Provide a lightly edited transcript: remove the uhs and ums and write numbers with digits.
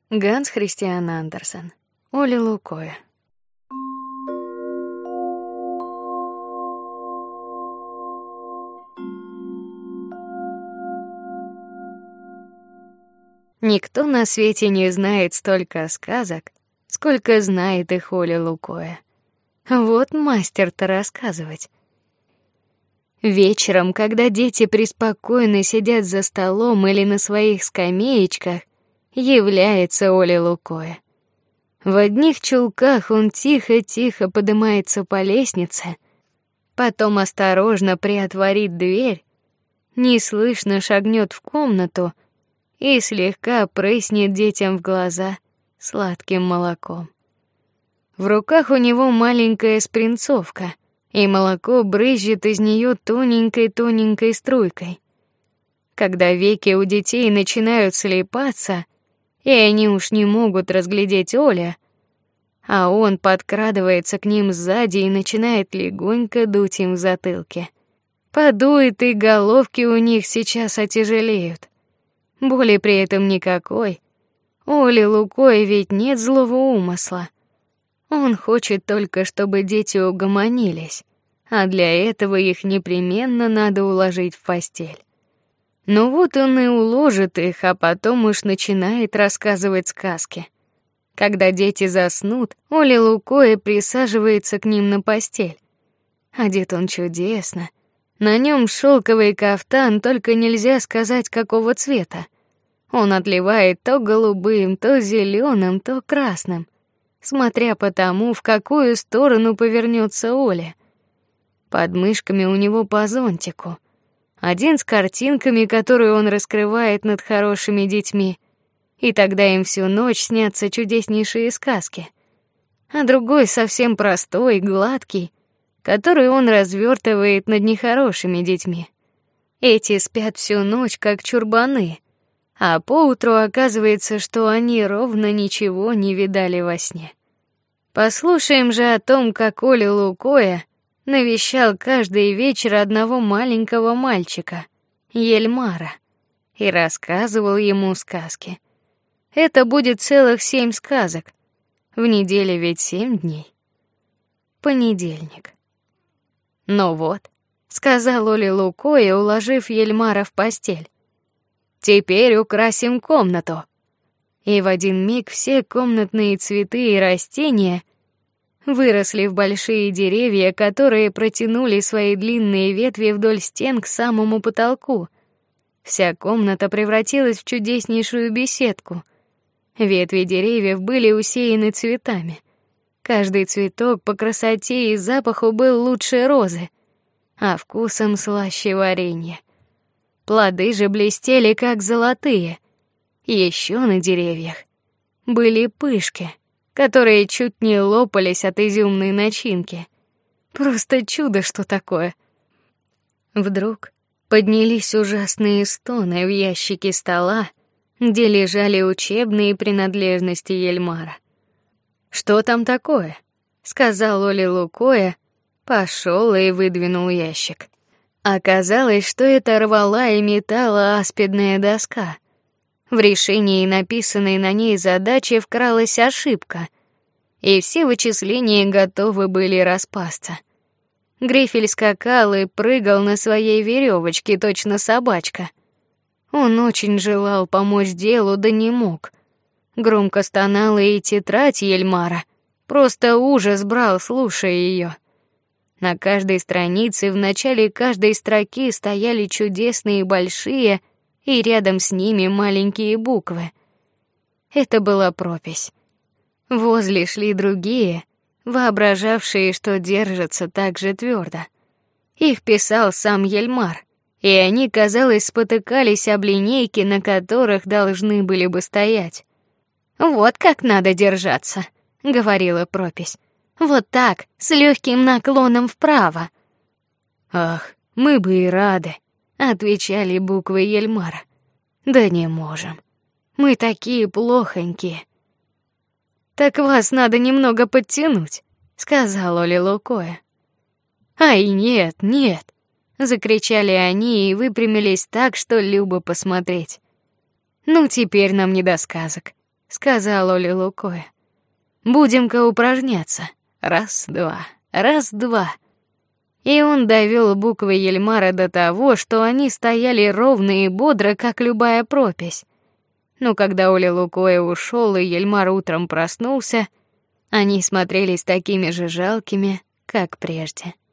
Ганс Христиан Андерсен. Оля Лукоя. Никто на свете не знает столько сказок, сколько знает их Оля Лукоя. Вот мастер-то рассказывать. Вечером, когда дети преспокойно сидят за столом или на своих скамеечках, является Оля Лукоя. В одних чулках он тихо-тихо поднимается по лестнице, потом осторожно приотворит дверь, неслышно шагнет в комнату и слегка прыснет детям в глаза сладким молоком. В руках у него маленькая спринцовка, и молоко брызжет из нее тоненькой-тоненькой струйкой. Когда веки у детей начинают слипаться, и они уж не могут разглядеть Оля, а он подкрадывается к ним сзади и начинает легонько дуть им в затылке. Подует, и головки у них сейчас отяжелеют. Боли при этом никакой. Оле Лукоя ведь нет злого умысла. Он хочет только, чтобы дети угомонились, а для этого их непременно надо уложить в постель. Ну вот он и уложит их, а потом уж начинает рассказывать сказки. Когда дети заснут, Оля Лукоя присаживается к ним на постель. Одет он чудесно. На нем шелковый кафтан, только нельзя сказать, какого цвета. Он отливает то голубым, то зеленым, то красным, смотря по тому, в какую сторону повернется Оля. Под мышками у него по зонтику. Один с картинками, которые он раскрывает над хорошими детьми, и тогда им всю ночь снятся чудеснейшие сказки. А другой совсем простой, гладкий, который он развертывает над нехорошими детьми. Эти спят всю ночь как чурбаны, а поутру оказывается, что они ровно ничего не видали во сне. Послушаем же о том, как Оля Лукоя навещал каждый вечер одного маленького мальчика, Ельмара, и рассказывал ему сказки. Это будет целых 7 сказок. В неделе ведь 7 дней. Понедельник. Ну вот, сказал Оля Лукоя, уложив Ельмара в постель. Теперь украсим комнату. И в один миг все комнатные цветы и растения выросли в большие деревья, которые протянули свои длинные ветви вдоль стен к самому потолку. Вся комната превратилась в чудеснейшую беседку. Ветви деревьев были усеяны цветами. Каждый цветок по красоте и запаху был лучше розы, а вкусом слаще варенья. Плоды же блестели как золотые. Еще на деревьях были пышки, которые чуть не лопались от изюмной начинки. Просто чудо, что такое. Вдруг поднялись ужасные стоны в ящике стола, где лежали учебные принадлежности Ельмара. Что там такое? Сказал Оля Лукоя, пошел и выдвинул ящик. Оказалось, что это рвала и метала аспидная доска. В решении написанной на ней задачи вкралась ошибка, и все вычисления готовы были распасться. Грифель скакал и прыгал на своей веревочке, точно собачка. Он очень желал помочь делу, да не мог. Громко стонала и тетрадь Ельмара. Просто ужас брал, слушая ее. На каждой странице в начале каждой строки стояли чудесные большие и рядом с ними маленькие буквы. Это была пропись. Возле шли другие, воображавшие, что держатся так же твердо. Их писал сам Ельмар, и они, казалось, спотыкались об линейки, на которых должны были бы стоять. Вот как надо держаться, говорила пропись. Вот так, с легким наклоном вправо. Ах, мы бы и рады, отвечали буквы Ельмара. Да не можем. Мы такие плохонькие. Так вас надо немного подтянуть, сказала Оля Лукоя. Ай, нет, нет, закричали они и выпрямились так, что любо посмотреть. Ну теперь нам не до сказок. сказал Оля Лукоя. Будем-ка упражняться. Раз-два, раз-два. И он довёл буквы Ельмара до того, что они стояли ровно и бодро, как любая пропись. Но когда Оля Лукоя ушёл и Ельмар утром проснулся, они смотрелись такими же жалкими, как прежде.